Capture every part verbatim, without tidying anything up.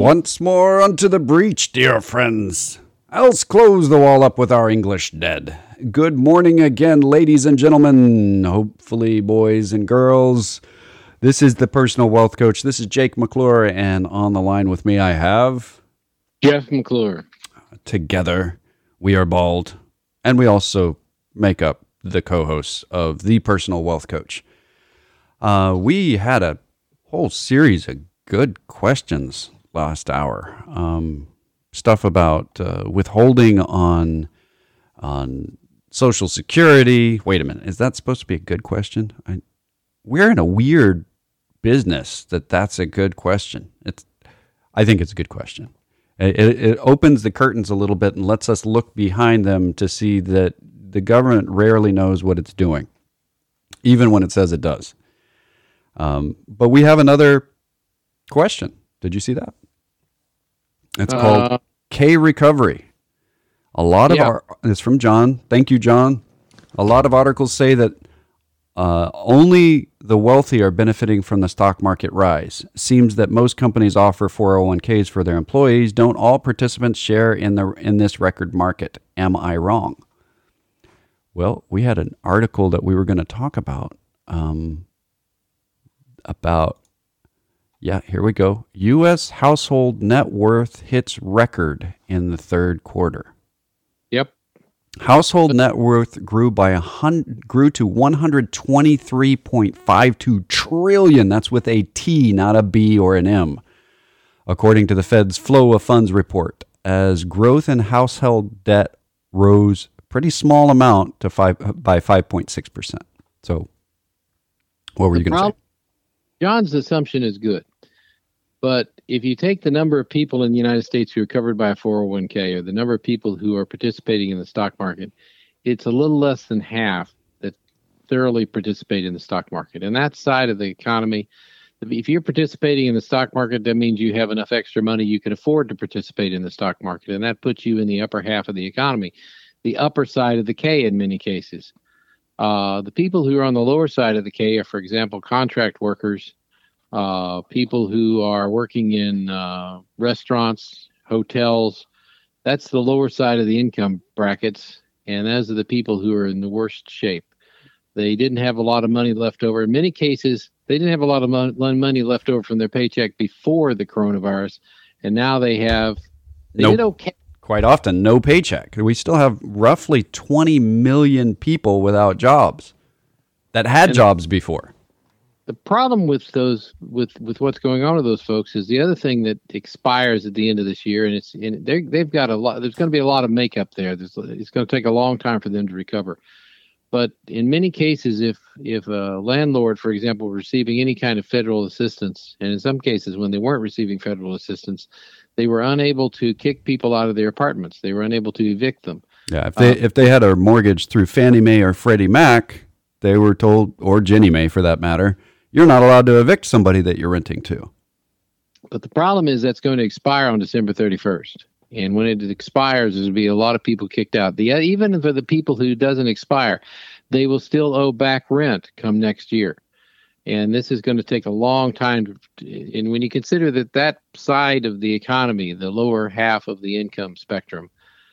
Once more unto the breach, dear friends. Else close the wall up with our English dead. Good morning again, ladies and gentlemen. Hopefully, boys and girls. This is the Personal Wealth Coach. This is Jake McClure, and on the line with me I have... Jeff McClure. Together, we are bald, and we also make up the co-hosts of the Personal Wealth Coach. Uh, we had a whole series of good questions last hour. Um, stuff about uh, withholding on on Social Security. Wait a minute, is that supposed to be a good question? I, we're in a weird business that that's a good question. It's, I think it's a good question. It, it opens the curtains a little bit and lets us look behind them to see that the government rarely knows what it's doing, even when it says it does. Um, but we have another question. Did you see that? It's Uh, called K Recovery. A lot of yeah. our, it's from John. Thank you, John. A lot of articles say that uh, only the wealthy are benefiting from the stock market rise. Seems that most companies offer four oh one k's for their employees. Don't all participants share in the in this record market? Am I wrong? Well, we had an article that we were going to talk about. Um, about, yeah, here we go. U S household net worth hits record in the third quarter. Yep. Household net worth grew by a hundred, grew to one hundred twenty-three point five two trillion. That's with a T, not a B or an M, according to the Fed's Flow of Funds report. As growth in household debt rose a pretty small amount to five by five point six percent. So, what were The you going to prob- say? John's assumption is good. But if you take the number of people in the United States who are covered by a four oh one k, or the number of people who are participating in the stock market, it's a little less than half that thoroughly participate in the stock market. And that side of the economy, if you're participating in the stock market, that means you have enough extra money you can afford to participate in the stock market. And that puts you in the upper half of the economy, the upper side of the K in many cases. Uh, the people who are on the lower side of the K are, for example, contract workers, uh, people who are working in uh, restaurants, hotels. That's the lower side of the income brackets, and those are the people who are in the worst shape. They didn't have a lot of money left over. In many cases, they didn't have a lot of mon- money left over from their paycheck before the coronavirus, and now they have. They Nope. did okay. Quite often, no paycheck. We still have roughly twenty million people without jobs that had And- jobs before. The problem with those, with, with what's going on with those folks, is the other thing that expires at the end of this year, and it's and they they've got a lot. There's going to be a lot of makeup there. There's, it's going to take a long time for them to recover. But in many cases, if if a landlord, for example, receiving any kind of federal assistance, and in some cases when they weren't receiving federal assistance, they were unable to kick people out of their apartments. They were unable to evict them. Yeah, if they Um, if they had a mortgage through Fannie Mae or Freddie Mac, they were told, or Ginnie Mae for that matter, you're not allowed to evict somebody that you're renting to. But the problem is that's going to expire on December thirty-first. And when it expires, there's going to be a lot of people kicked out. The even for the people who doesn't expire, they will still owe back rent come next year. And this is going to take a long time. To, and when you consider that that side of the economy, the lower half of the income spectrum,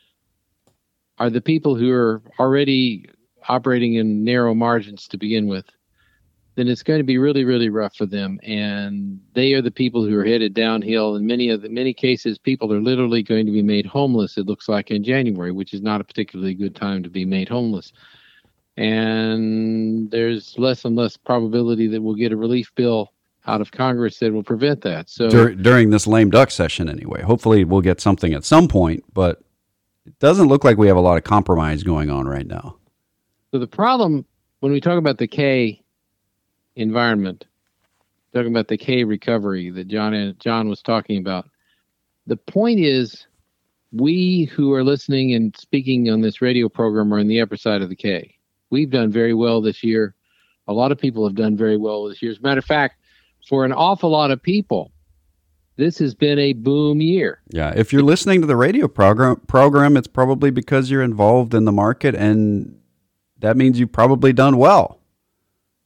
are the people who are already operating in narrow margins to begin with, then it's going to be really, really rough for them. And they are the people who are headed downhill. In many of the many cases, people are literally going to be made homeless, it looks like, in January, which is not a particularly good time to be made homeless. And there's less and less probability that we'll get a relief bill out of Congress that will prevent that. So Dur- during this lame duck session anyway. Hopefully we'll get something at some point, but it doesn't look like we have a lot of compromise going on right now. So the problem when we talk about the K environment, talking about the K recovery that John John was talking about, the point is we who are listening and speaking on this radio program are in the upper side of the K. We've done very well this year. A lot of people have done very well this year. As a matter of fact, for an awful lot of people, this has been a boom year. Yeah, if you're listening to the radio program, program, it's probably because you're involved in the market, and that means you've probably done well.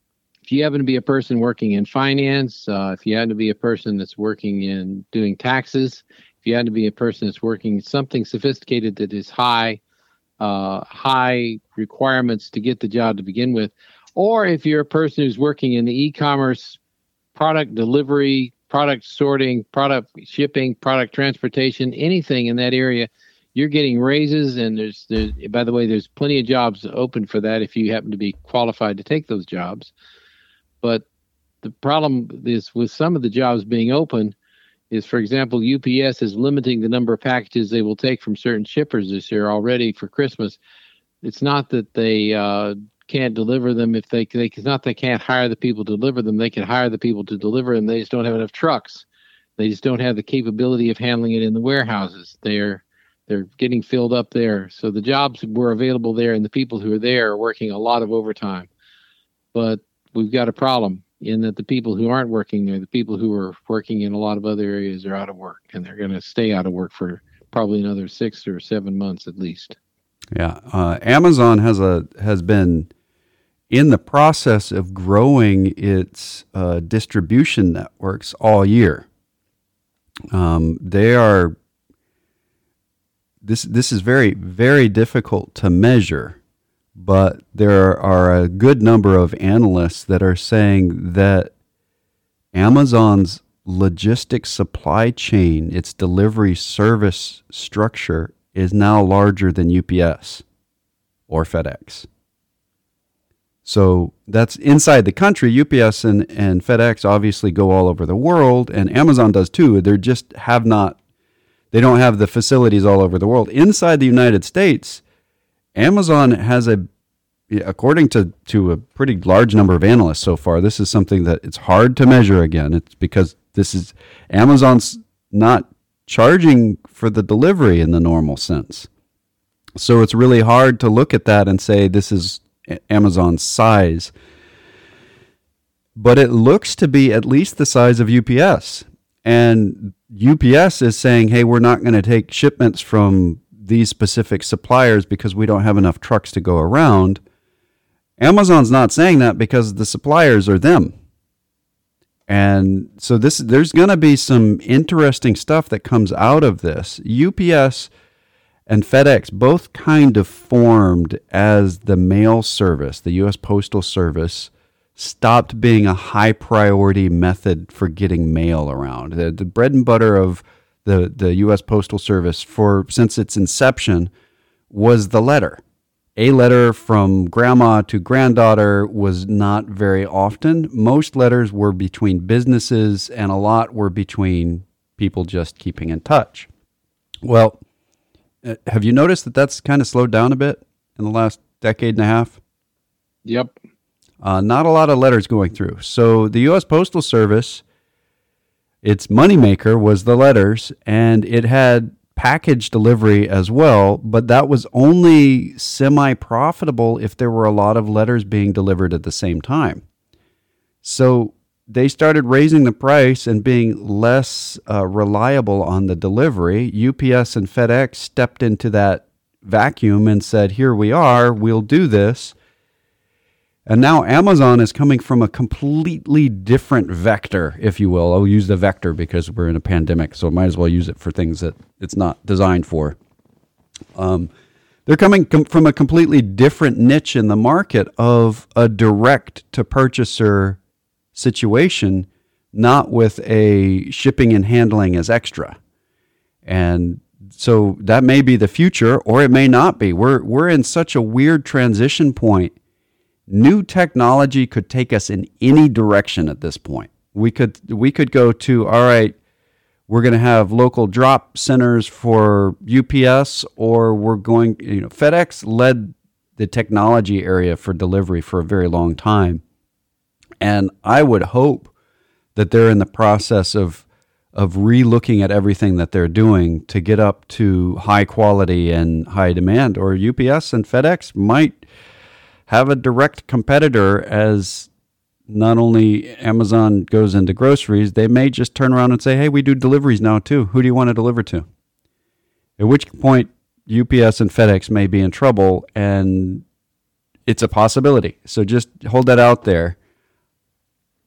if you happen to be a person working in finance, uh, if you happen to be a person that's working in doing taxes, if you happen to be a person that's working something sophisticated that is high, uh, high requirements to get the job to begin with, or if you're a person who's working in the e-commerce, product delivery, product sorting, product shipping, product transportation, anything in that area, you're getting raises. And there's, there's, by the way, there's plenty of jobs open for that if you happen to be qualified to take those jobs. But the problem is with some of the jobs being open is, for example, U P S is limiting the number of packages they will take from certain shippers this year already for Christmas. It's not that they uh, can't deliver them if they, they it's not they can't hire the people to deliver them. They can hire the people to deliver them. They just don't have enough trucks. They just don't have the capability of handling it in the warehouses. They're they're getting filled up there. So the jobs were available there, and the people who are there are working a lot of overtime. But we've got a problem in that the people who aren't working there, the people who are working in a lot of other areas, are out of work, and they're going to stay out of work for probably another six or seven months at least. Yeah, uh, Amazon has a has been in the process of growing its uh, distribution networks all year. Um, they are this this is very very difficult to measure, but there are a good number of analysts that are saying that Amazon's logistics supply chain, its delivery service structure, is now larger than U P S or FedEx. So that's inside the country. U P S and, and FedEx obviously go all over the world, and Amazon does too. They just have not, they don't have the facilities all over the world. Inside the United States, Amazon has a, according to, to a pretty large number of analysts so far, this is something that it's hard to measure again. It's because this is, Amazon's not charging for the delivery in the normal sense. So it's really hard to look at that and say this is Amazon's size. But it looks to be at least the size of U P S. And U P S is saying, hey, we're not going to take shipments from these specific suppliers because we don't have enough trucks to go around. Amazon's not saying that because the suppliers are them. And so this, there's going to be some interesting stuff that comes out of this. U P S and FedEx both kind of formed as the mail service. The U S Postal Service stopped being a high priority method for getting mail around. The, the bread and butter of the, the U S Postal Service for since its inception was the letter. A letter from grandma to granddaughter was not very often. Most letters were between businesses, and a lot were between people just keeping in touch. Well, have you noticed that that's kind of slowed down a bit in the last decade and a half? Yep. Uh, not a lot of letters going through. So the U S Postal Service, its moneymaker was the letters, and it had package delivery as well, but that was only semi-profitable if there were a lot of letters being delivered at the same time. So they started raising the price and being less uh, reliable on the delivery. U P S and FedEx stepped into that vacuum and said, here we are, we'll do this. And now Amazon is coming from a completely different vector, if you will. I'll use the vector because we're in a pandemic, so I might as well use it for things that it's not designed for. Um, they're coming com- from a completely different niche in the market of a direct-to-purchaser situation, not with a shipping and handling as extra. And so that may be the future, or it may not be. We're we're in such a weird transition point. New technology could take us in any direction at this point. We could we could go to, all right, we're going to have local drop centers for U P S, or we're going, you know, FedEx led the technology area for delivery for a very long time. And I would hope that they're in the process of of re-looking at everything that they're doing to get up to high quality and high demand, or U P S and FedEx might have a direct competitor as not only Amazon goes into groceries, they may just turn around and say, hey, we do deliveries now too. Who do you want to deliver to? At which point U P S and FedEx may be in trouble, and it's a possibility. So just hold that out there.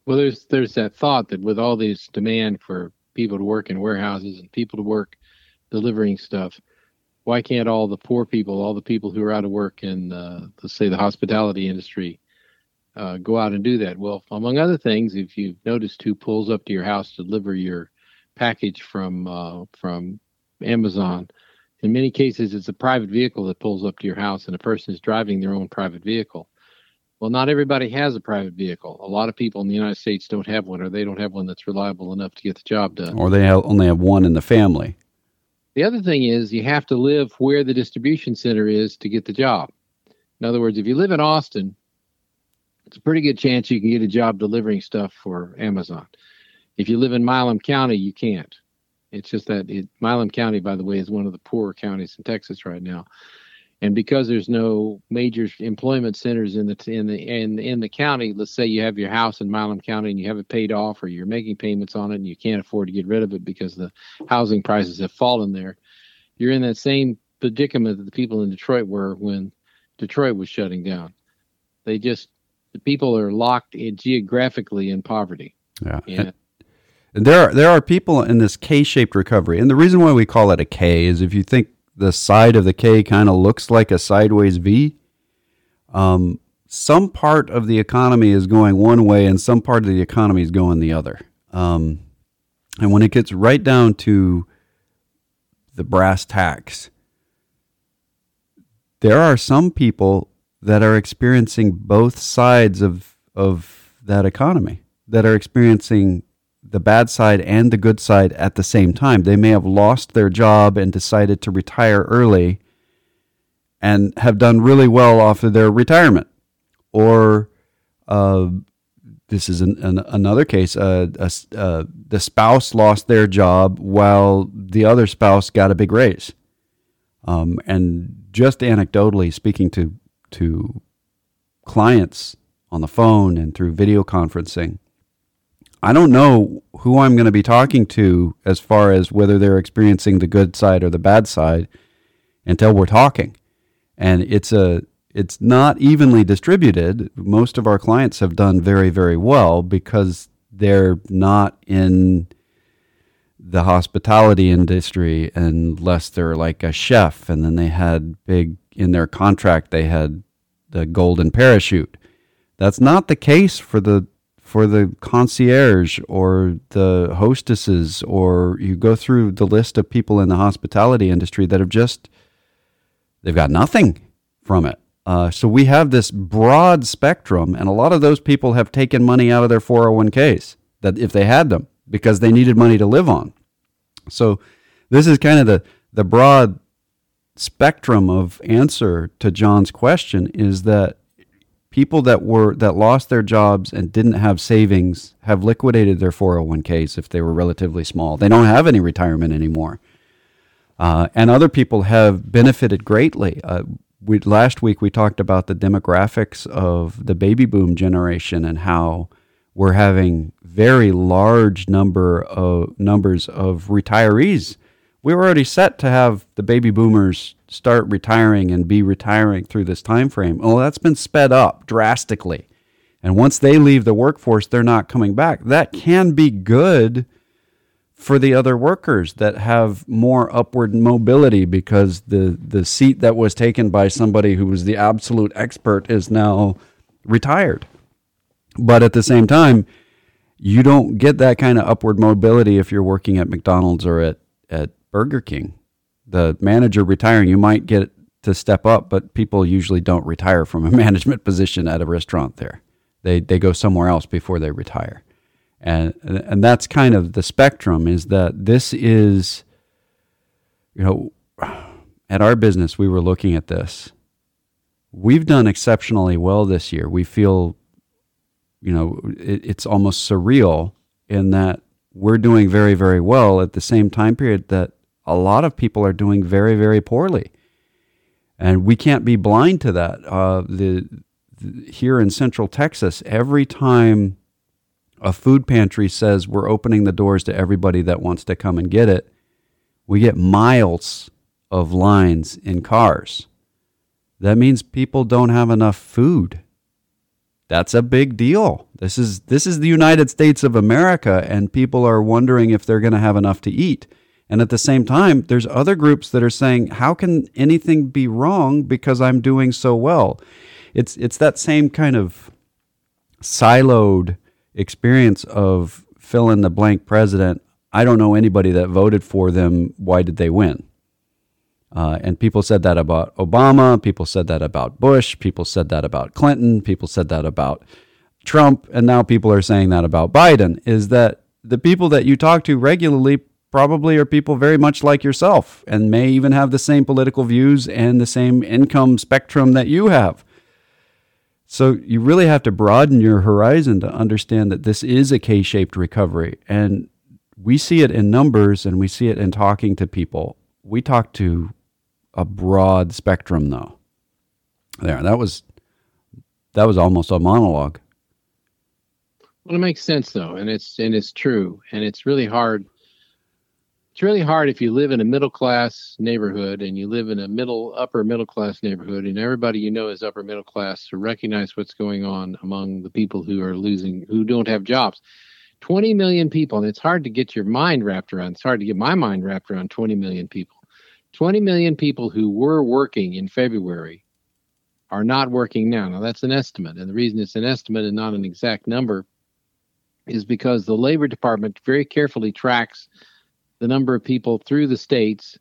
Well, there's there's that thought that with all this demand for people to work in warehouses and people to work delivering stuff, why can't all the poor people, all the people who are out of work in, uh, let's say, the hospitality industry, uh, go out and do that? Well, among other things, if you've noticed who pulls up to your house to deliver your package from uh, from Amazon, in many cases, it's a private vehicle that pulls up to your house, and a person is driving their own private vehicle. Well, not everybody has a private vehicle. A lot of people in the United States don't have one, or they don't have one that's reliable enough to get the job done. Or they have, only have one in the family. The other thing is you have to live where the distribution center is to get the job. In other words, if you live in Austin, it's a pretty good chance you can get a job delivering stuff for Amazon. If you live in Milam County, you can't. It's just that it, Milam County, by the way, is one of the poorer counties in Texas right now. And because there's no major employment centers in the in the in, in the county, let's say you have your house in Milam County and you have it paid off, or you're making payments on it and you can't afford to get rid of it because the housing prices have fallen there. You're in that same predicament that the people in Detroit were when Detroit was shutting down. They just the people are locked in geographically in poverty. Yeah. And, and there are there are people in this K-shaped recovery, and the reason why we call it a K is if you think the side of the K kind of looks like a sideways V. Um, some part of the economy is going one way and some part of the economy is going the other. Um, and when it gets right down to the brass tacks, there are some people that are experiencing both sides of, of that economy, that are experiencing the bad side and the good side at the same time. They may have lost their job and decided to retire early and have done really well off of their retirement. Or uh, this is an, an, another case, uh, uh, uh, the spouse lost their job while the other spouse got a big raise. Um, and just anecdotally speaking to, to clients on the phone and through video conferencing, I don't know who I'm going to be talking to as far as whether they're experiencing the good side or the bad side until we're talking. And it's a it's not evenly distributed. Most of our clients have done very, very well because they're not in the hospitality industry unless they're like a chef, and then they had big in their contract, they had the golden parachute. That's not the case for the for the concierge or the hostesses, or you go through the list of people in the hospitality industry that have just, they've got nothing from it. Uh, so we have this broad spectrum, and a lot of those people have taken money out of their four oh one k's, that if they had them, because they needed money to live on. So this is kind of the, the broad spectrum of answer to John's question, is that people that were that lost their jobs and didn't have savings have liquidated their four oh one k's if they were relatively small. They don't have any retirement anymore. Uh, and other people have benefited greatly. Uh, we, last week we talked about the demographics of the baby boom generation and how we're having very large number of numbers of retirees. We were already set to have the baby boomers start retiring and be retiring through this time frame. Oh, that's been sped up drastically. And once they leave the workforce, they're not coming back. That can be good for the other workers that have more upward mobility because the, the seat that was taken by somebody who was the absolute expert is now retired. But at the same time, you don't get that kind of upward mobility if you're working at McDonald's or at, at Burger King. The manager retiring, you might get to step up, but people usually don't retire from a management position at a restaurant there. They they go somewhere else before they retire. And and that's kind of the spectrum, is that this is, you know, at our business, we were looking at this. We've done exceptionally well this year. We feel, you know, it, it's almost surreal in that we're doing very, very well at the same time period that a lot of people are doing very, very poorly. And we can't be blind to that. Uh, the, the here in Central Texas, every time a food pantry says we're opening the doors to everybody that wants to come and get it, we get miles of lines in cars. That means people don't have enough food. That's a big deal. This is this is the United States of America, and people are wondering if they're going to have enough to eat. And at the same time, there's other groups that are saying, how can anything be wrong because I'm doing so well? It's it's that same kind of siloed experience of fill in the blank president. I don't know anybody that voted for them. Why did they win? Uh, and people said that about Obama. People said that about Bush. People said that about Clinton. People said that about Trump. And now people are saying that about Biden, is that the people that you talk to regularly probably are people very much like yourself and may even have the same political views and the same income spectrum that you have. So you really have to broaden your horizon to understand that this is a K-shaped recovery. And we see it in numbers and we see it in talking to people. We talk to a broad spectrum, though. There, that was that was almost a monologue. Well, it makes sense though, and it's and it's true, and it's really hard. It's really hard if you live in a middle class neighborhood and you live in a middle upper middle class neighborhood, and everybody you know is upper middle class, to recognize what's going on among the people who are losing, who don't have jobs. twenty million people, and it's hard to get your mind wrapped around. It's hard to get my mind wrapped around twenty million people. twenty million people who were working in February are not working now. Now, that's an estimate, and the reason it's an estimate and not an exact number is because the Labor Department very carefully tracks the number of people through the states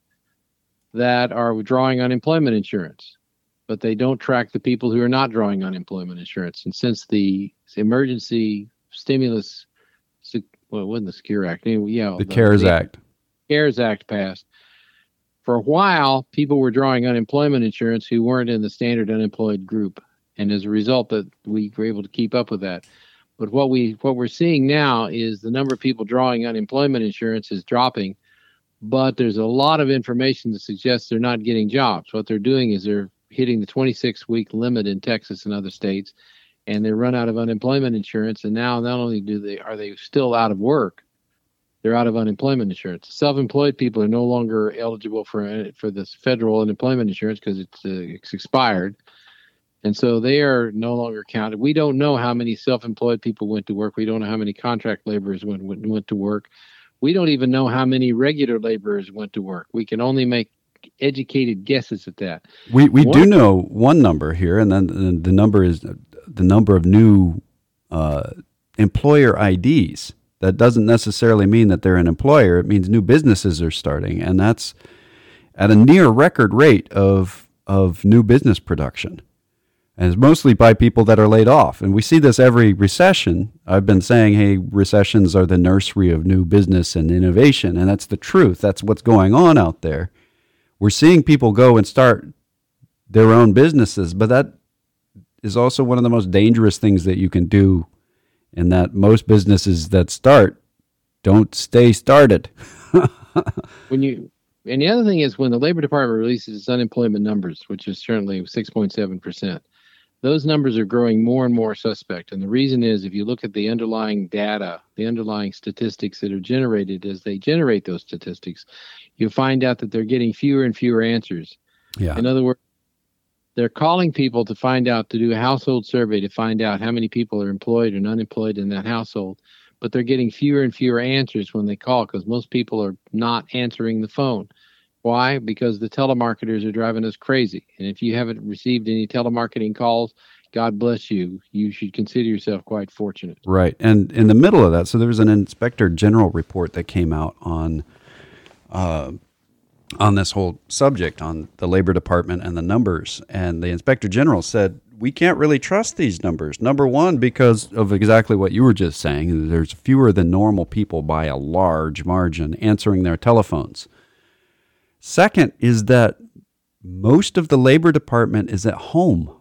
that are drawing unemployment insurance, but they don't track the people who are not drawing unemployment insurance. And since the emergency stimulus, well, it wasn't the Secure Act, yeah, the, the CARES the, Act. CARES Act passed. For a while, people were drawing unemployment insurance who weren't in the standard unemployed group, and as a result, that we were able to keep up with that. But what we what we're seeing now is the number of people drawing unemployment insurance is dropping, but there's a lot of information that suggests they're not getting jobs. What they're doing is they're hitting the twenty-six week limit in Texas and other states, and they run out of unemployment insurance. And now not only do they are they still out of work, they're out of unemployment insurance. Self-employed people are no longer eligible for for this federal unemployment insurance because it's, uh, it's expired. And so they are no longer counted. We don't know how many self-employed people went to work. We don't know how many contract laborers went, went, went to work. We don't even know how many regular laborers went to work. We can only make educated guesses at that. We we one, do know one number here, and then the number is the number of new uh, employer I Ds. That doesn't necessarily mean that they're an employer. It means new businesses are starting, and that's at a near record rate of of new business production. And it's mostly by people that are laid off. And we see this every recession. I've been saying, hey, recessions are the nursery of new business and innovation, and that's the truth. That's what's going on out there. We're seeing people go and start their own businesses, but that is also one of the most dangerous things that you can do, in that most businesses that start don't stay started. when you and the other thing is, when the Labor Department releases its unemployment numbers, which is currently six point seven percent, those numbers are growing more and more suspect. And the reason is, if you look at the underlying data, the underlying statistics that are generated as they generate those statistics, you'll find out that they're getting fewer and fewer answers. Yeah. In other words, they're calling people to find out, to do a household survey to find out how many people are employed and unemployed in that household. But they're getting fewer and fewer answers when they call, because most people are not answering the phone. Why? Because the telemarketers are driving us crazy. And if you haven't received any telemarketing calls, God bless you. You should consider yourself quite fortunate. Right. And in the middle of that, so there was an Inspector General report that came out on uh, on this whole subject, on the Labor Department and the numbers. And the Inspector General said, we can't really trust these numbers. Number one, because of exactly what you were just saying, there's fewer than normal people by a large margin answering their telephones. Second is that most of the Labor Department is at home.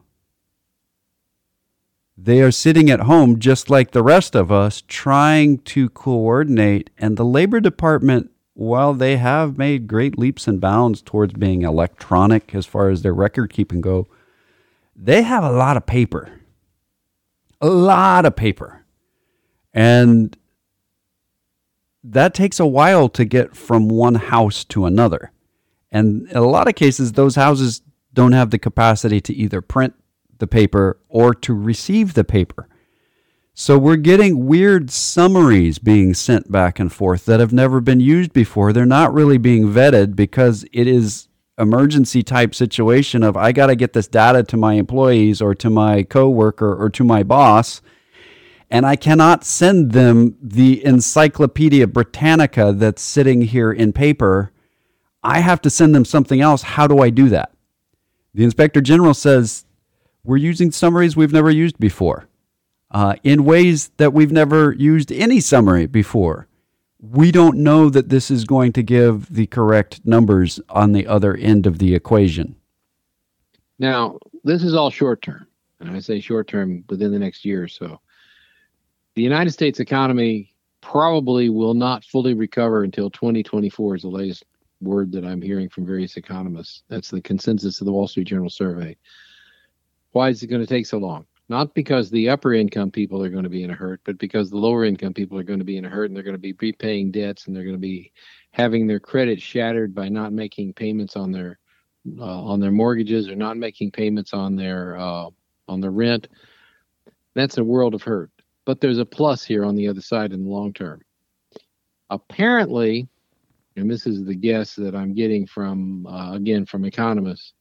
They are sitting at home just like the rest of us, trying to coordinate. And the Labor Department, while they have made great leaps and bounds towards being electronic as far as their record keeping go, they have a lot of paper. A lot of paper. And that takes a while to get from one house to another. And in a lot of cases, those houses don't have the capacity to either print the paper or to receive the paper. So we're getting weird summaries being sent back and forth that have never been used before. They're not really being vetted because it is emergency type situation of I got to get this data to my employees or to my coworker or to my boss, and I cannot send them the Encyclopedia Britannica that's sitting here in paper. I have to send them something else. How do I do that? The Inspector General says we're using summaries we've never used before. Uh, in ways that we've never used any summary before. We don't know that this is going to give the correct numbers on the other end of the equation. Now, this is all short term, and I say short term within the next year or so. The United States economy probably will not fully recover until twenty twenty-four is the latest word that I'm hearing from various economists. That's the consensus of the Wall Street Journal survey. Why is it going to take so long? Not because the upper income people are going to be in a hurt, but because the lower income people are going to be in a hurt, and they're going to be repaying debts, and they're going to be having their credit shattered by not making payments on their uh, on their mortgages or not making payments on their uh, on their rent. That's a world of hurt. But there's a plus here on the other side in the long term. Apparently, and this is the guess that I'm getting from uh, again from economists.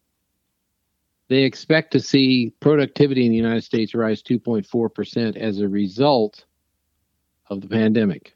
They expect to see productivity in the United States rise two point four percent as a result of the pandemic,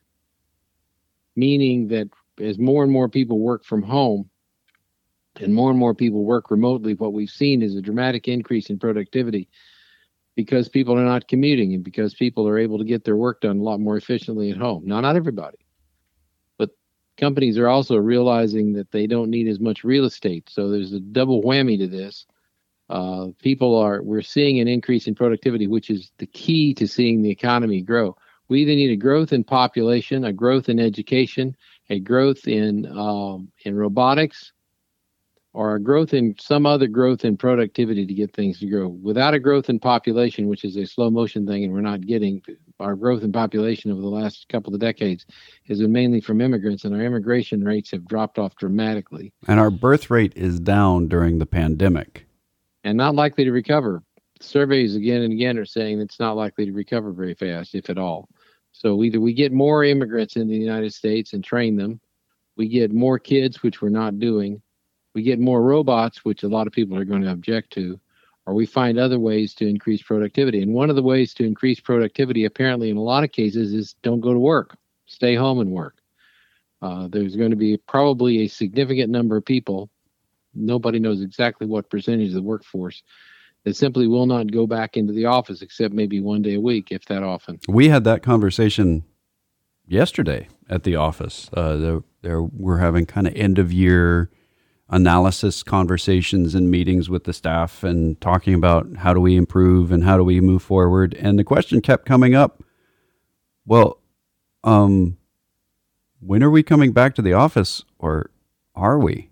meaning that as more and more people work from home and more and more people work remotely, what we've seen is a dramatic increase in productivity because people are not commuting and because people are able to get their work done a lot more efficiently at home. Now, not everybody, but companies are also realizing that they don't need as much real estate. So there's a double whammy to this. Uh, people are, we're seeing an increase in productivity, which is the key to seeing the economy grow. We either need a growth in population, a growth in education, a growth in um, in robotics, or a growth in some other growth in productivity to get things to grow. Without a growth in population, which is a slow motion thing, and we're not getting, our growth in population over the last couple of decades has been mainly from immigrants, and our immigration rates have dropped off dramatically. And our birth rate is down during the pandemic. And not likely to recover. Surveys again and again are saying it's not likely to recover very fast, if at all. So either we get more immigrants in the United States and train them, we get more kids, which we're not doing, we get more robots, which a lot of people are going to object to, or we find other ways to increase productivity. And one of the ways to increase productivity, apparently in a lot of cases, is don't go to work, stay home and work. Uh, there's going to be probably a significant number of people, nobody knows exactly what percentage of the workforce, that simply will not go back into the office except maybe one day a week, if that often. We had that conversation yesterday at the office. Uh, there, there, we're having kind of end of year analysis conversations and meetings with the staff and talking about how do we improve and how do we move forward. And the question kept coming up, well, um, when are we coming back to the office, or are we?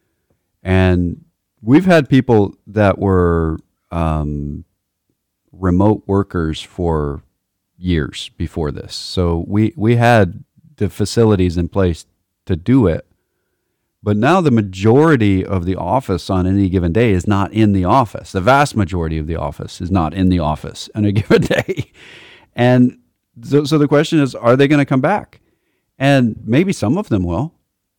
And we've had people that were um, remote workers for years before this. So we, we had the facilities in place to do it. But now the majority of the office on any given day is not in the office. The vast majority of the office is not in the office on a given day. And so, so the question is, are they going to come back? And maybe some of them will.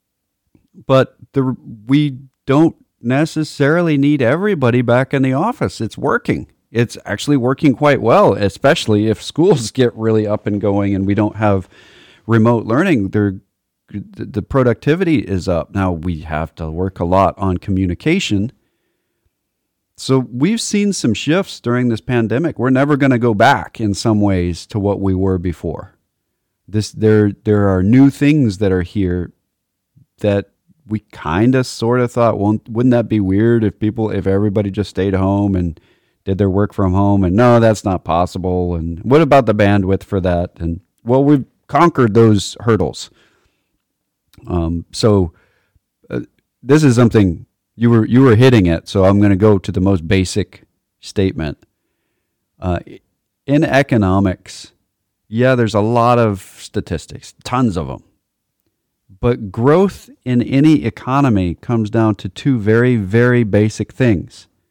But the we don't necessarily need everybody back in the office. It's working. It's actually working quite well, especially if schools get really up and going and we don't have remote learning. They're, the productivity is up. Now, we have to work a lot on communication. So we've seen some shifts during this pandemic. We're never going to go back in some ways to what we were before. This there there are new things that are here that we kind of sort of thought, well, wouldn't that be weird if people, if everybody just stayed home and did their work from home? And no, that's not possible. And what about the bandwidth for that? And well, we've conquered those hurdles. Um, so uh, this is something you were you were hitting it. So I'm going to go to the most basic statement. Uh, in economics, yeah, there's a lot of statistics, tons of them. But growth in any economy comes down to two very, very basic things.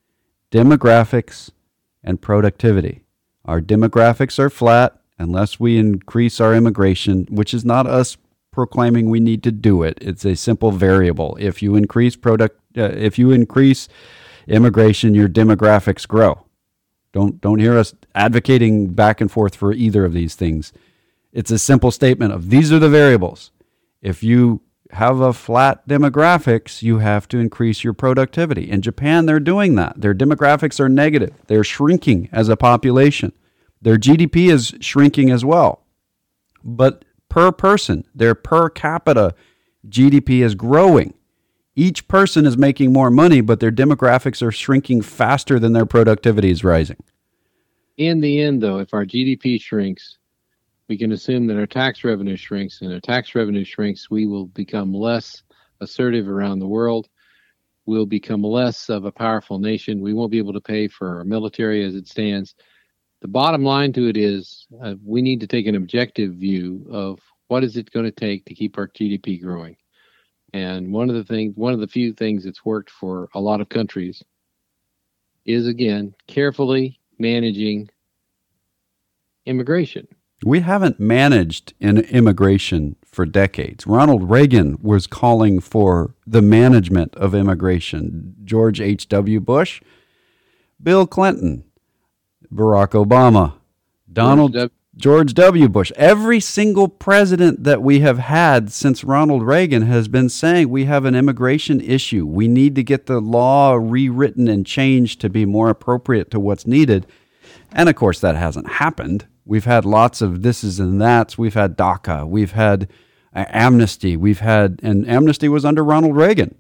demographics and productivity. Our demographics are flat unless we increase our immigration, which is not us proclaiming we need to do it. It's a simple variable. If you increase product, uh, if you increase immigration, your demographics grow. Don't don't hear us advocating back and forth for either of these things. It's a simple statement of these are the variables. If you have a flat demographics, you have to increase your productivity. In Japan, they're doing that. Their demographics are negative. They're shrinking as a population. Their G D P is shrinking as well. But per person, their per capita G D P is growing. Each person is making more money, but their demographics are shrinking faster than their productivity is rising. In the end, though, if our G D P shrinks, we can assume that our tax revenue shrinks, and our tax revenue shrinks, we will become less assertive around the world. We'll become less of a powerful nation. We won't be able to pay for our military as it stands. The bottom line to it is uh, we need to take an objective view of what is it going to take to keep our G D P growing. And one of the things, one of the few things that's worked for a lot of countries is, again, carefully managing immigration. We haven't managed in immigration for decades. Ronald Reagan was calling for the management of immigration. George H W. Bush, Bill Clinton, Barack Obama, Donald George, George W. Bush. Every single president that we have had since Ronald Reagan has been saying we have an immigration issue. We need to get the law rewritten and changed to be more appropriate to what's needed. And of course, that hasn't happened. We've had lots of thises and that's. We've had DACA. We've had uh, amnesty. We've had, and amnesty was under Ronald Reagan.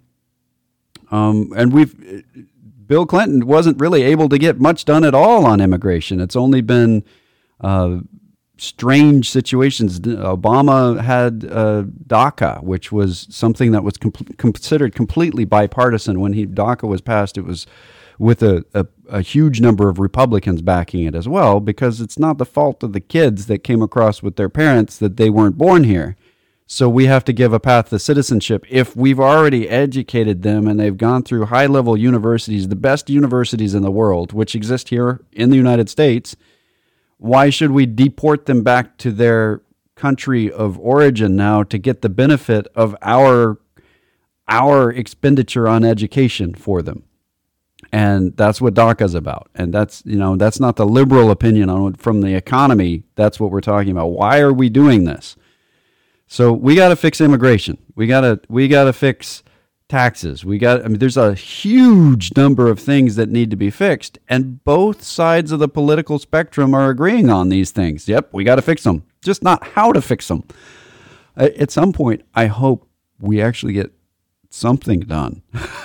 Um, and we've, Bill Clinton wasn't really able to get much done at all on immigration. It's only been uh, strange situations. Obama had uh, DACA, which was something that was com- considered completely bipartisan. When he DACA was passed, it was with a, a, a huge number of Republicans backing it as well, because it's not the fault of the kids that came across with their parents that they weren't born here. So we have to give a path to citizenship. If we've already educated them and they've gone through high-level universities, the best universities in the world, which exist here in the United States, why should we deport them back to their country of origin now to get the benefit of our our expenditure on education for them? And that's what DACA is about. And that's, you know, that's not the liberal opinion on from the economy. That's what we're talking about. Why are we doing this? So we got to fix immigration. We got to we got to fix taxes. We got I mean there's a huge number of things that need to be fixed, and both sides of the political spectrum are agreeing on these things. Yep, we got to fix them. Just not how to fix them. At some point, I hope we actually get something done.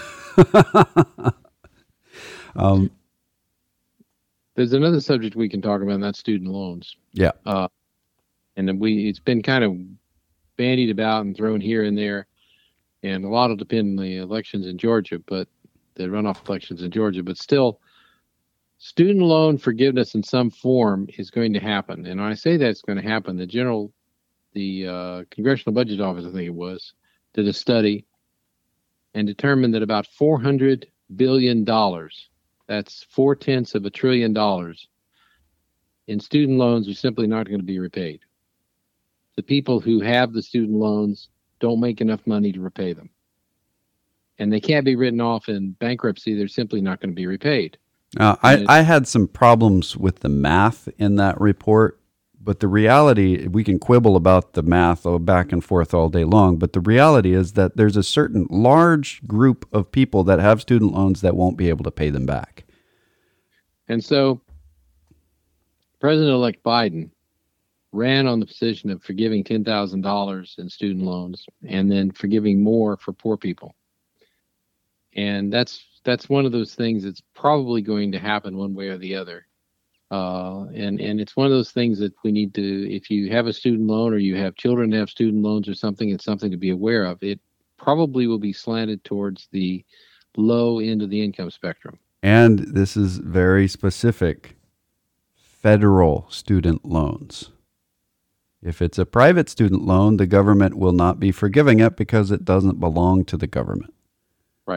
Um, There's another subject we can talk about, and that's student loans. Yeah. Uh, and then we it's been kind of bandied about and thrown here and there, and a lot will depend on the elections in Georgia, but the runoff elections in Georgia. But still, student loan forgiveness in some form is going to happen. And when I say that's going to happen, the general, the uh, Congressional Budget Office, I think it was, did a study and determined that about four hundred billion dollars, that's four tenths of a trillion dollars, in student loans are simply not going to be repaid. The people who have the student loans don't make enough money to repay them. And they can't be written off in bankruptcy. They're simply not going to be repaid. Uh, I, I had some problems with the math in that report, but the reality, we can quibble about the math back and forth all day long, but the reality is that there's a certain large group of people that have student loans that won't be able to pay them back. And so President-elect Biden ran on the position of forgiving ten thousand dollars in student loans and then forgiving more for poor people. And that's that's one of those things that's probably going to happen one way or the other. Uh, and, and it's one of those things that we need to, if you have a student loan or you have children that have student loans or something, it's something to be aware of. It probably will be slanted towards the low end of the income spectrum. And this is very specific. Federal student loans. If it's a private student loan, the government will not be forgiving it because it doesn't belong to the government. Right.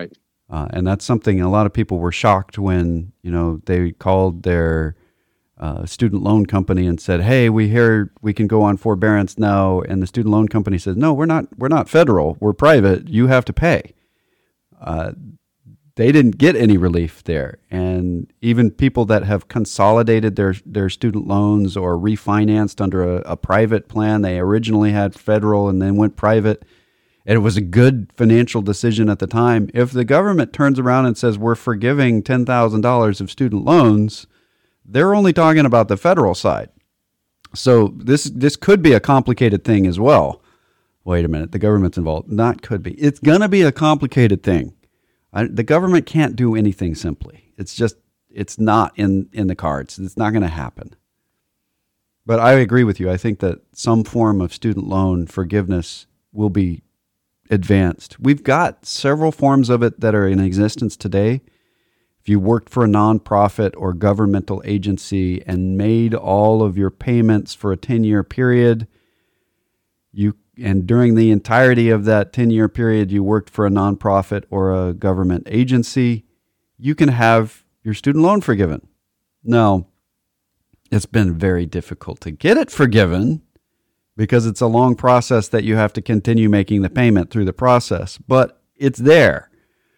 Uh, and that's something a lot of people were shocked when, you know, they called their uh, student loan company and said, "Hey, we hear we can go on forbearance now." And the student loan company says, "No, we're not. We're not federal. We're private. You have to pay." Uh, they didn't get any relief there, and even people that have consolidated their their student loans or refinanced under a, a private plan, they originally had federal and then went private. And it was a good financial decision at the time. If the government turns around and says we're forgiving ten thousand dollars of student loans, they're only talking about the federal side. So this this could be a complicated thing as well. Wait a minute, the government's involved. Not could be. It's going to be a complicated thing. I, the government can't do anything simply. It's just, it's not in, in the cards. It's not going to happen. But I agree with you. I think that some form of student loan forgiveness will be advanced. We've got several forms of it that are in existence today. If you worked for a nonprofit or governmental agency and made all of your payments for a ten-year period, you and during the entirety of that ten-year period you worked for a nonprofit or a government agency, you can have your student loan forgiven. Now, it's been very difficult to get it forgiven because it's a long process that you have to continue making the payment through the process, but it's there.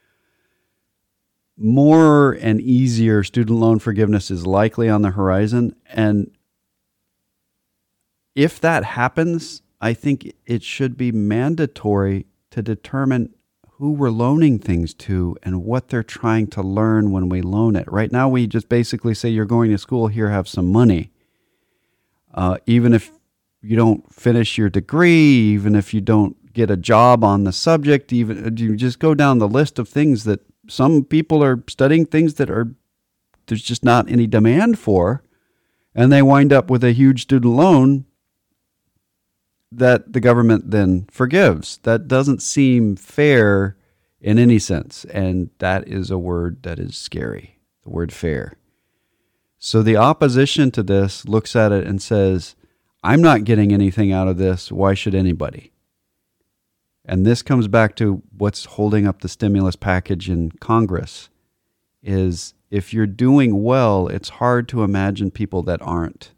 More and easier student loan forgiveness is likely on the horizon, and if that happens, I think it should be mandatory to determine who we're loaning things to and what they're trying to learn when we loan it. Right now, we just basically say, you're going to school, here, have some money. Uh, even if you don't finish your degree, even if you don't get a job on the subject, even you just go down the list of things that some people are studying, things that are there's just not any demand for, and they wind up with a huge student loan that the government then forgives. That doesn't seem fair in any sense, and that is a word that is scary, the word fair. So the opposition to this looks at it and says, I'm not getting anything out of this. Why should anybody? And this comes back to what's holding up the stimulus package in Congress, is if you're doing well, it's hard to imagine people that aren't.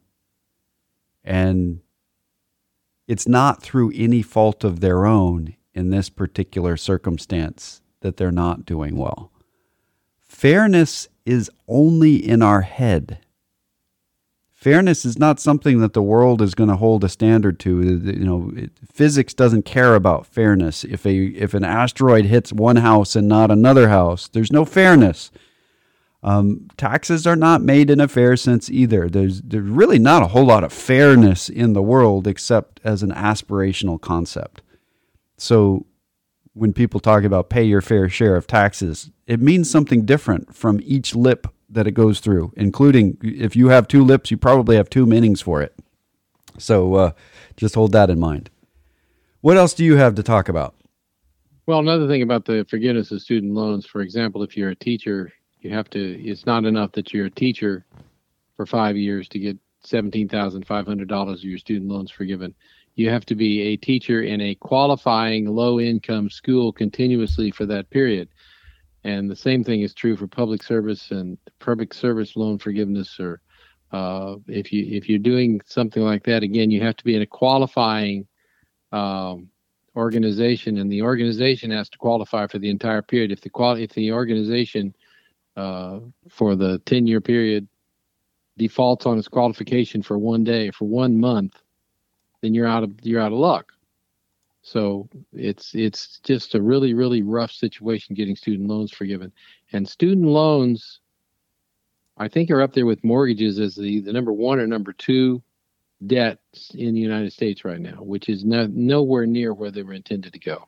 And it's not through any fault of their own in this particular circumstance that they're not doing well. Fairness is only in our head. Fairness is not something that the world is going to hold a standard to. You know, it, physics doesn't care about fairness. If a if an asteroid hits one house and not another house, there's no fairness. Um, taxes are not made in a fair sense either. There's there's really not a whole lot of fairness in the world except as an aspirational concept. So when people talk about pay your fair share of taxes, it means something different from each lip that it goes through, including if you have two lips, you probably have two meanings for it. So uh, just hold that in mind. What else do you have to talk about? Well, another thing about the forgiveness of student loans, for example, if you're a teacher, you have to, it's not enough that you're a teacher for five years to get seventeen thousand five hundred dollars of your student loans forgiven. You have to be a teacher in a qualifying low-income school continuously for that period. And the same thing is true for public service and public service loan forgiveness. Or uh, if you if you're doing something like that, again, you have to be in a qualifying um, organization, and the organization has to qualify for the entire period. If the quali- if the organization uh, for the ten-year period defaults on its qualification for one day, for one month, then you're out of you're out of luck. So it's it's just a really, really rough situation getting student loans forgiven. And student loans, I think, are up there with mortgages as the, the number one or number two debts in the United States right now, which is no, nowhere near where they were intended to go.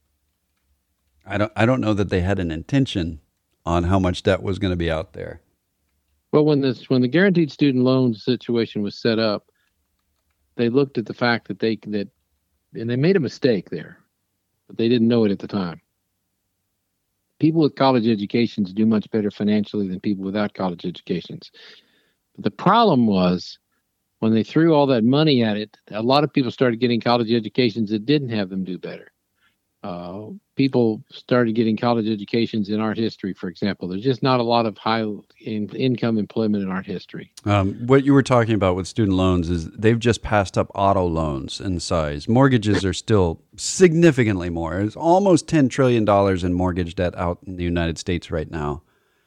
I don't I don't know that they had an intention on how much debt was going to be out there. Well, when this when the guaranteed student loan situation was set up, they looked at the fact that they that and they made a mistake there, but they didn't know it at the time. People with college educations do much better financially than people without college educations. But the problem was when they threw all that money at it, a lot of people started getting college educations that didn't have them do better. Uh, people started getting college educations in art history, for example. There's just not a lot of high in, income employment in art history. Um, what you were talking about with student loans is they've just passed up auto loans in size. Mortgages are still significantly more. It's almost ten trillion dollars in mortgage debt out in the United States right now.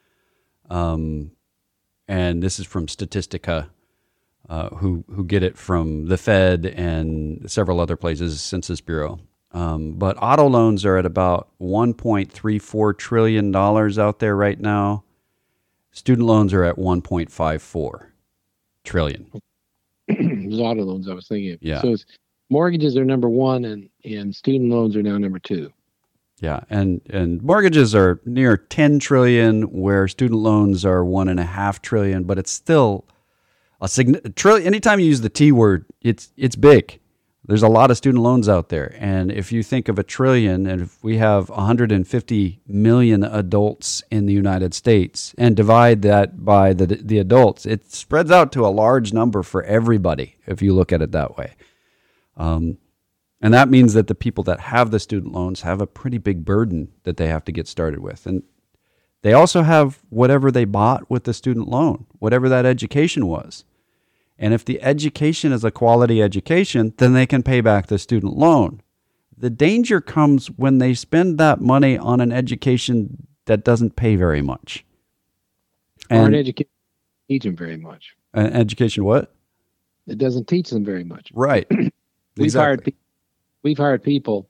Um, and this is from Statistica, uh, who who get it from the Fed and several other places, Census Bureau. Um, but auto loans are at about one point three four trillion dollars out there right now. Student loans are at one point five four trillion. It was auto loans I was thinking of. Yeah. So it's, mortgages are number one, and, and student loans are now number two. Yeah, and, and mortgages are near ten trillion, where student loans are one and a half trillion. But it's still a significant trillion. Anytime you use the T word, it's it's big. There's a lot of student loans out there. And if you think of a trillion, and if we have one hundred fifty million adults in the United States and divide that by the the adults, it spreads out to a large number for everybody if you look at it that way. Um, and that means that the people that have the student loans have a pretty big burden that they have to get started with. And they also have whatever they bought with the student loan, whatever that education was. And if the education is a quality education, then they can pay back the student loan. The danger comes when they spend that money on an education that doesn't pay very much. And, or an And education doesn't teach them very much. an education what? It doesn't teach them very much. Right. We've Exactly. hired pe- we've hired people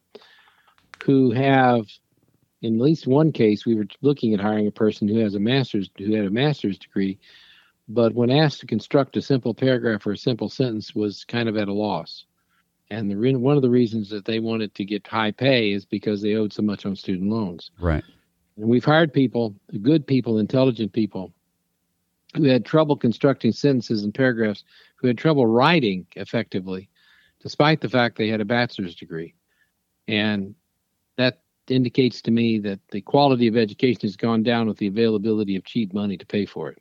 who have, in at least one case, we were looking at hiring a person who has a master's who had a master's degree, but when asked to construct a simple paragraph or a simple sentence, was kind of at a loss. And the re- one of the reasons that they wanted to get high pay is because they owed so much on student loans. Right. And we've hired people, good people, intelligent people, who had trouble constructing sentences and paragraphs, who had trouble writing effectively, despite the fact they had a bachelor's degree. And that indicates to me that the quality of education has gone down with the availability of cheap money to pay for it.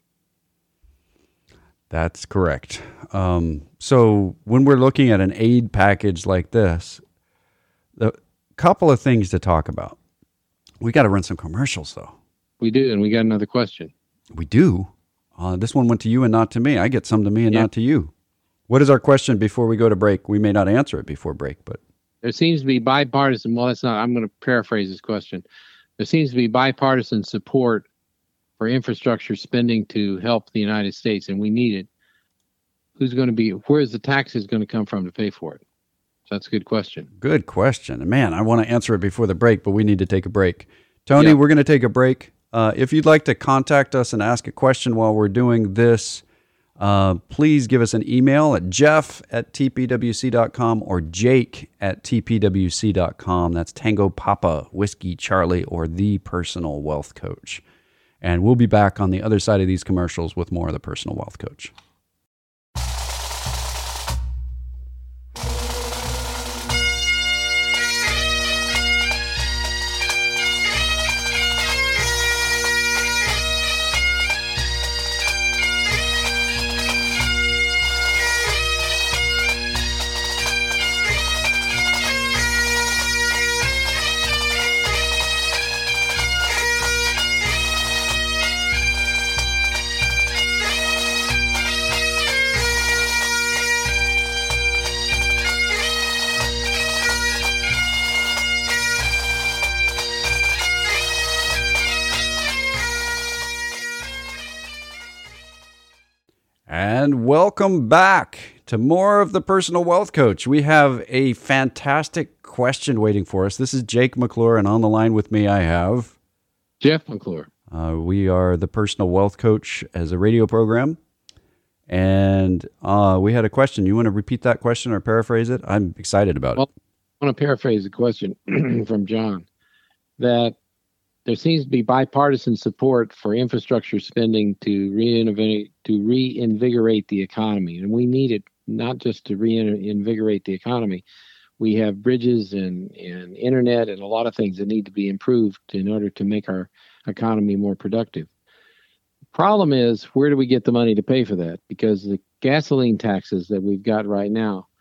That's correct. Um, so when we're looking at an aid package like this, the couple of things to talk about. We got to run some commercials, though. We do, and we got another question. We do. Uh, this one went to you and not to me. I get some to me and Yeah. not to you. What is our question before we go to break? We may not answer it before break, but There seems to be bipartisan, well, that's not, I'm going to paraphrase this question. There seems to be bipartisan support for infrastructure spending to help the United States, and we need it. Who's going to be, where's the taxes going to come from to pay for it? So that's a good question. good question. And man, I want to answer it before the break, but we need to take a break. Tony, Yeah. we're going to take a break. Uh, if you'd like to contact us and ask a question while we're doing this, uh, please give us an email at jeff at t p w c dot com or jake at t p w c dot com. That's Tango Papa, Whiskey Charlie, or The Personal Wealth Coach. And we'll be back on the other side of these commercials with more of The Personal Wealth Coach. And welcome back to more of The Personal Wealth Coach. We have a fantastic question waiting for us. This is Jake McClure, and on the line with me I have... Jeff McClure. Uh, we are The Personal Wealth Coach as a radio program. And uh, we had a question. You want to repeat that question or paraphrase it? I'm excited about Well, it. I want to paraphrase the question from John, that there seems to be bipartisan support for infrastructure spending to reinvigorate to reinvigorate the economy, and we need it not just to reinvigorate the economy. We have bridges and, and internet and a lot of things that need to be improved in order to make our economy more productive. Problem is, where do we get the money to pay for that? Because the gasoline taxes that we've got right now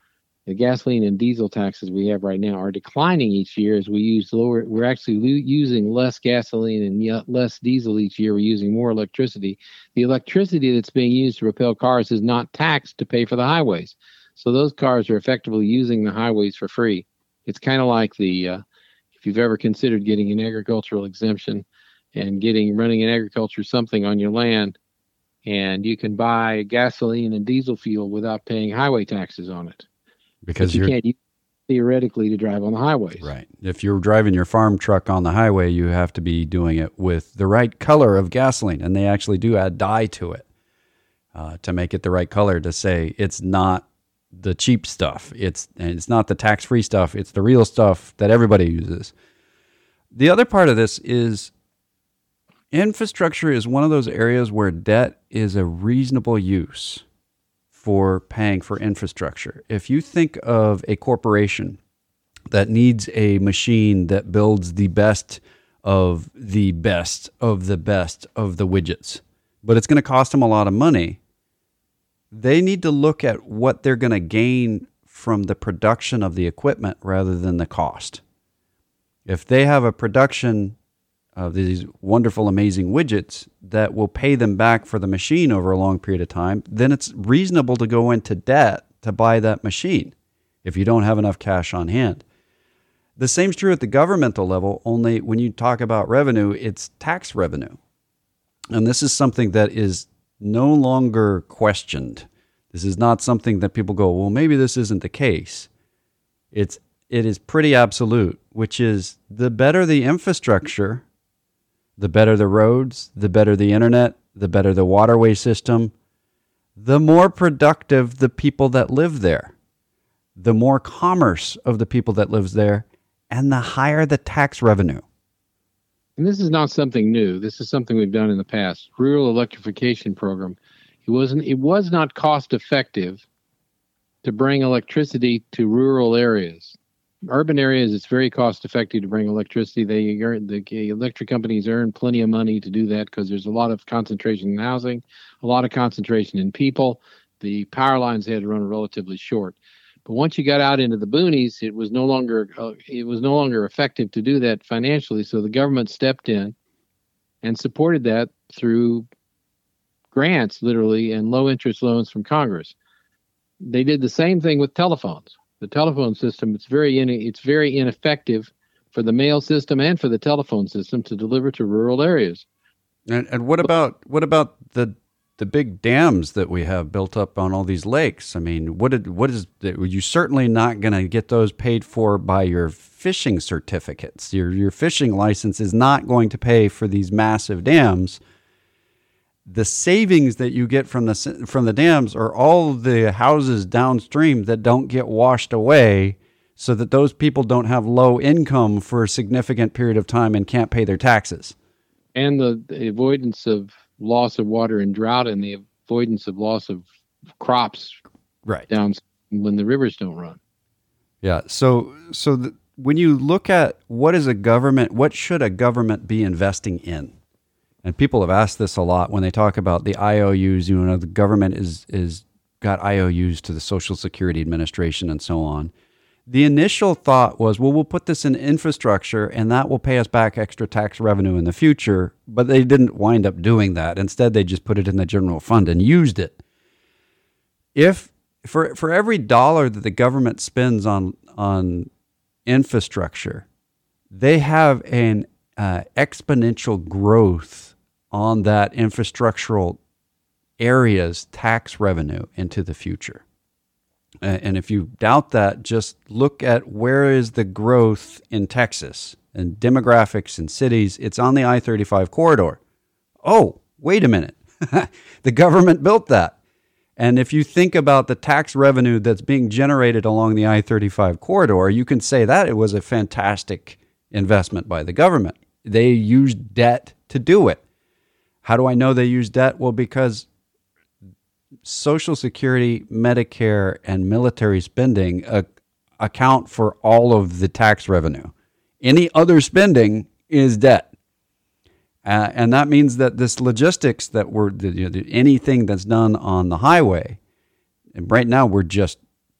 The gasoline and diesel taxes we have right now are declining each year as we use lower. We're actually lo- using less gasoline and y- less diesel each year. We're using more electricity. The electricity that's being used to propel cars is not taxed to pay for the highways. So those cars are effectively using the highways for free. It's kind of like the, uh, if you've ever considered getting an agricultural exemption and getting running an agriculture something on your land, and you can buy gasoline and diesel fuel without paying highway taxes on it. Because you you're can't use theoretically to drive on the highways. Right. If you're driving your farm truck on the highway, you have to be doing it with the right color of gasoline, and they actually do add dye to it uh, to make it the right color, to say it's not the cheap stuff. It's and it's not the tax-free stuff. It's the real stuff that everybody uses. The other part of this is infrastructure is one of those areas where debt is a reasonable use for paying for infrastructure. If you think of a corporation that needs a machine that builds the best of the best of the best of the widgets, but it's going to cost them a lot of money, they need to look at what they're going to gain from the production of the equipment rather than the cost. If they have a production of these wonderful, amazing widgets that will pay them back for the machine over a long period of time, then it's reasonable to go into debt to buy that machine if you don't have enough cash on hand. The same's true at the governmental level, only when you talk about revenue, it's tax revenue. And this is something that is no longer questioned. This is not something that people go, well, maybe this isn't the case. It's, it is pretty absolute, which is the better the infrastructure, the better the roads, the better the internet, the better the waterway system, the more productive the people that live there, the more commerce of the people that lives there, and the higher the tax revenue. And this is not something new. This is something we've done in the past. Rural electrification program. It wasn't. It was not cost effective to bring electricity to rural areas. Urban areas, it's very cost effective to bring electricity. They earn, the electric companies earn plenty of money to do that because there's a lot of concentration in housing, a lot of concentration in people. The power lines had to run relatively short. But once you got out into the boonies, it was no longer uh, it was no longer effective to do that financially. So the government stepped in and supported that through grants, literally, and low interest loans from Congress. They did the same thing with telephones. The telephone system, it's very in, it's very ineffective for the mail system and for the telephone system to deliver to rural areas. And, and what about what about the the big dams that we have built up on all these lakes? I mean, what did what is you're certainly not going to get those paid for by your fishing certificates. Your your fishing license is not going to pay for these massive dams. The savings that you get from the from the dams are all the houses downstream that don't get washed away, so that those people don't have low income for a significant period of time and can't pay their taxes. And the, the avoidance of loss of water and drought, and the avoidance of loss of crops right down when the rivers don't run. Yeah. So so the, when you look at what is a government, what should a government be investing in? And people have asked this a lot when they talk about the I O Us. You know, the government is is got I O Us to the Social Security Administration and so on. The initial thought was, well, we'll put this in infrastructure and that will pay us back extra tax revenue in the future. But they didn't wind up doing that. Instead, they just put it in the general fund and used it. If for for every dollar that the government spends on on infrastructure, they have an uh, exponential growth on that infrastructural area's tax revenue into the future. And if you doubt that, just look at where is the growth in Texas and demographics in cities. It's on the I thirty-five corridor. Oh, wait a minute. The government built that. And if you think about the tax revenue that's being generated along the I thirty-five corridor, you can say that it was a fantastic investment by the government. They used debt to do it. How do I know they used debt? Well, because Social Security, Medicare, and military spending uh, account for all of the tax revenue. Any other spending is debt. Uh, and that means that this logistics that we're, you know, anything that's done on the highway, and right now we're just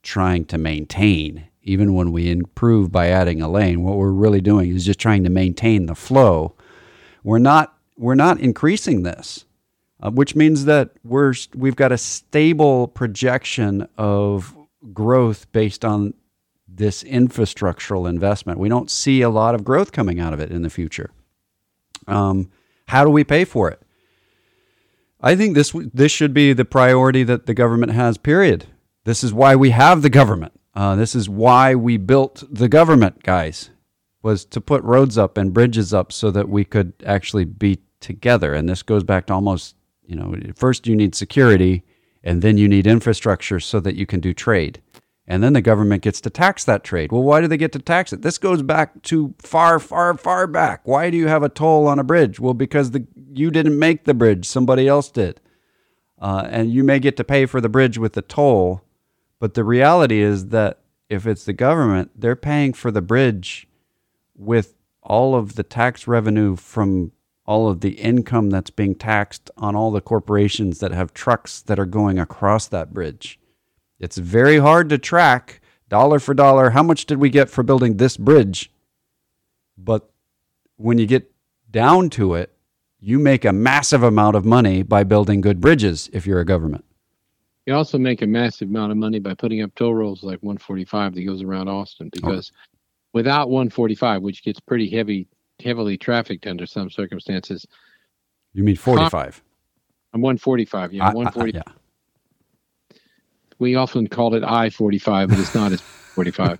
trying to maintain. Even when we improve by adding a lane, what we're really doing is just trying to maintain the flow. We're not we're not increasing this, uh, which means that we're we've got a stable projection of growth based on this infrastructural investment. We don't see a lot of growth coming out of it in the future. Um, how do we pay for it? I think this this should be the priority that the government has, period. This is why we have the government. Uh, this is why we built the government, guys, was to put roads up and bridges up so that we could actually be together. And this goes back to almost, you know, first you need security, and then you need infrastructure so that you can do trade. And then the government gets to tax that trade. Well, why do they get to tax it? This goes back to far, far, far back. Why do you have a toll on a bridge? Well, because the you didn't make the bridge, somebody else did. Uh, and you may get to pay for the bridge with the toll, but the reality is that if it's the government, they're paying for the bridge with all of the tax revenue from all of the income that's being taxed on all the corporations that have trucks that are going across that bridge. It's very hard to track dollar for dollar. How much did we get for building this bridge? But when you get down to it, you make a massive amount of money by building good bridges if you're a government. You also make a massive amount of money by putting up toll roads like one forty-five that goes around Austin, because oh. without one forty-five, which gets pretty heavy, heavily trafficked under some circumstances. You mean forty-five? I'm one forty-five. Yeah, I, one forty-five. I, yeah. We often call it I forty-five, but it's not as forty-five.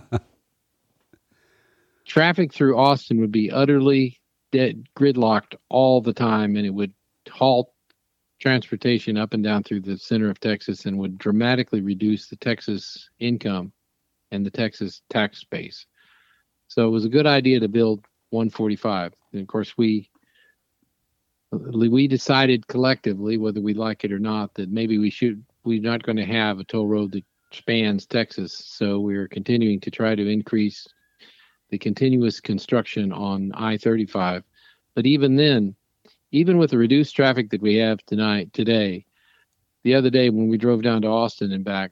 Traffic through Austin would be utterly dead, gridlocked all the time, and it would halt transportation up and down through the center of Texas and would dramatically reduce the Texas income and the Texas tax base. So it was a good idea to build one forty-five. And of course, we we decided collectively, whether we like it or not, that maybe we should, we're not going to have a toll road that spans Texas. So we're continuing to try to increase the continuous construction on I thirty-five. But even then, even with the reduced traffic that we have tonight, today, the other day when we drove down to Austin and back,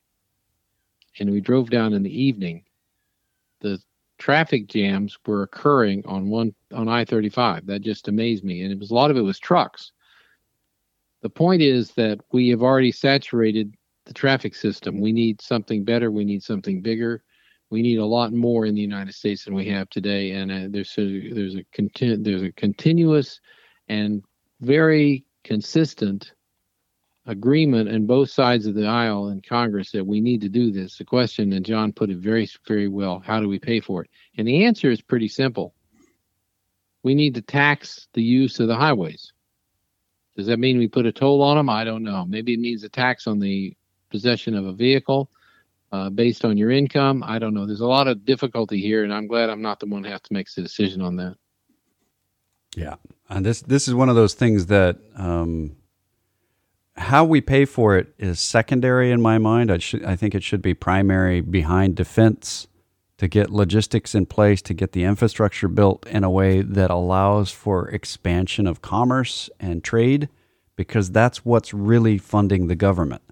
and we drove down in the evening, the traffic jams were occurring on one on I thirty-five. That just amazed me, and it was a lot of it was trucks. The point is that we have already saturated the traffic system. We need something better. We need something bigger. We need a lot more in the United States than we have today, and uh, there's a, there's a continu- there's a continuous and very consistent agreement on both sides of the aisle in Congress that we need to do this. The question, and John put it very, very well, how do we pay for it? And the answer is pretty simple. We need to tax the use of the highways. Does that mean we put a toll on them? I don't know. Maybe it means a tax on the possession of a vehicle uh, based on your income. I don't know. There's a lot of difficulty here, and I'm glad I'm not the one who has to make the decision on that. Yeah. And this this is one of those things that um, how we pay for it is secondary in my mind. I should I think it should be primary behind defense, to get logistics in place, to get the infrastructure built in a way that allows for expansion of commerce and trade, because that's what's really funding the government.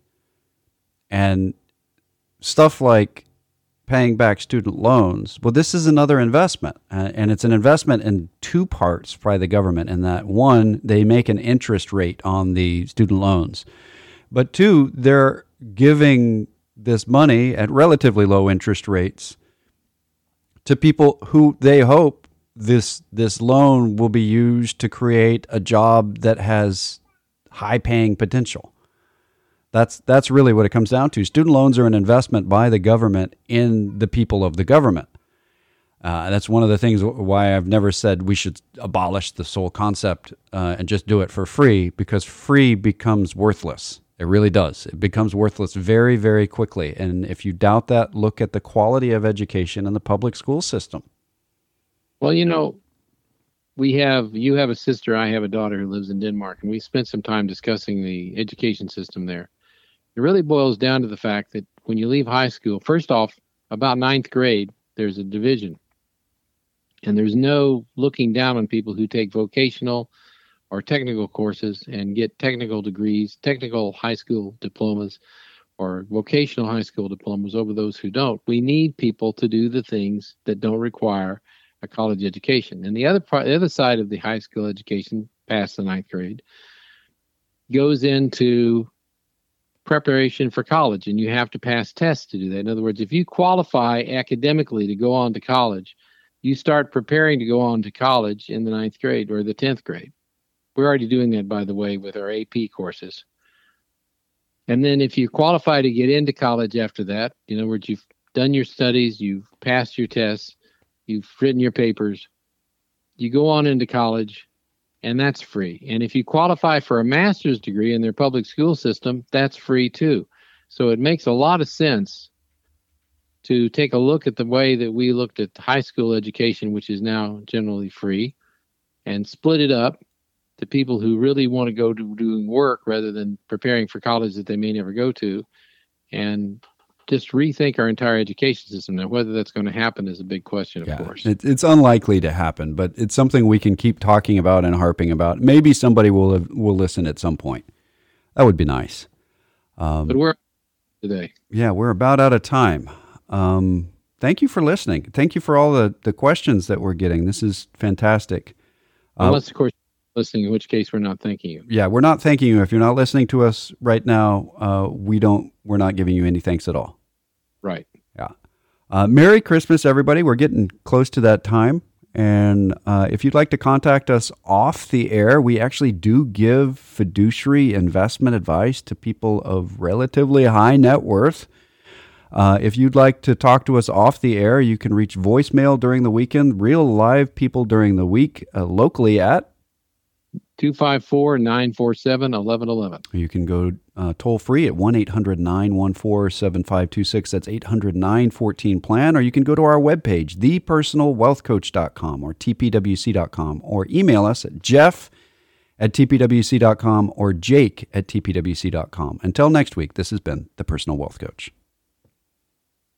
And stuff like paying back student loans, well, this is another investment, uh, and it's an investment in two parts by the government, in that, one, they make an interest rate on the student loans, but two, they're giving this money at relatively low interest rates to people who they hope this this loan will be used to create a job that has high-paying potential. That's that's really what it comes down to. Student loans are an investment by the government in the people of the government. Uh, that's one of the things why I've never said we should abolish the sole concept uh, and just do it for free, because free becomes worthless. It really does. It becomes worthless very, very quickly. And if you doubt that, look at the quality of education in the public school system. Well, you know, we have, you have a sister, I have a daughter who lives in Denmark, and we spent some time discussing the education system there. It really boils down to the fact that when you leave high school, first off, about ninth grade, there's a division. And there's no looking down on people who take vocational or technical courses and get technical degrees, technical high school diplomas, or vocational high school diplomas over those who don't. We need people to do the things that don't require a college education. And the other part, the other side of the high school education past the ninth grade goes into preparation for college, and you have to pass tests to do that. In other words, if you qualify academically to go on to college, you start preparing to go on to college in the ninth grade or the tenth grade. We're already doing that, by the way, with our A P courses. And then if you qualify to get into college after that, in other words, you've done your studies, you've passed your tests, you've written your papers, you go on into college, and that's free. And if you qualify for a master's degree in their public school system, that's free too. So it makes a lot of sense to take a look at the way that we looked at high school education, which is now generally free, and split it up to people who really want to go to doing work rather than preparing for college that they may never go to, and just rethink our entire education system. Now, whether that's going to happen is a big question, of yeah, course. It, it's unlikely to happen, but it's something we can keep talking about and harping about. Maybe somebody will will listen at some point. That would be nice. Um, but we're today. Yeah, we're about out of time. Um, thank you for listening. Thank you for all the, the questions that we're getting. This is fantastic. Uh, Unless, of course, listening, in which case we're not thanking you. Yeah, we're not thanking you. If you're not listening to us right now, uh, we don't, we're not giving you any thanks at all. Right. Yeah. Uh, Merry Christmas, everybody. We're getting close to that time. And uh, if you'd like to contact us off the air, we actually do give fiduciary investment advice to people of relatively high net worth. Uh, if you'd like to talk to us off the air, you can reach voicemail during the weekend, real live people during the week, uh, locally at two five four, nine four seven, one one one one. You can go uh, toll free at one eight hundred, nine one four, seven five two six. That's eight hundred, nine one four, plan. Or you can go to our webpage, the personal wealth coach dot com or t p w c dot com, or email us at jeff at t p w c dot com or jake at t p w c dot com. Until next week, this has been The Personal Wealth Coach.